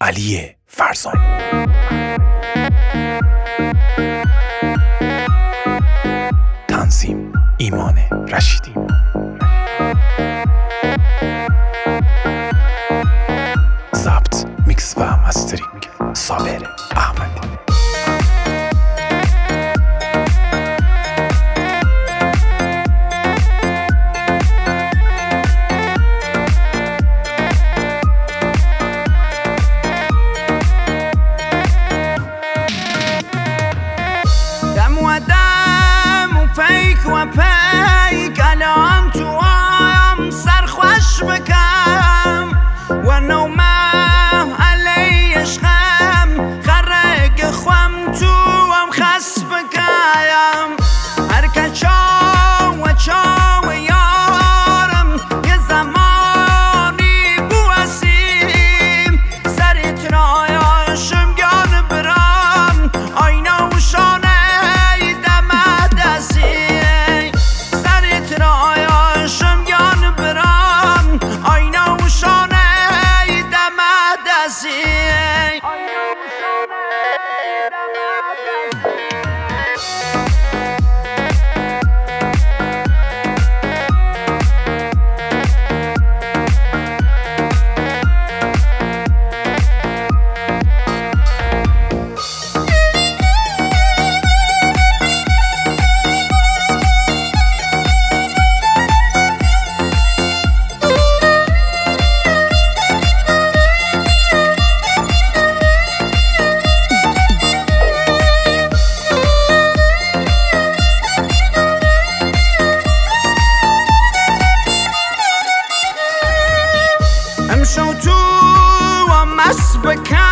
علی فرزان. تنظیم ایمان رشیدی. ضبط، میکس و مسترینگ صابر احمدی. و پیک الان تو هم سرخوش بکم و نومه علی عشقم خرق خوام تو هم خس بکم هر کچا و چا یارم یه زمانی بوسیم سریت رایاشم گان برام آینه و شانه امشو تو و مس بکن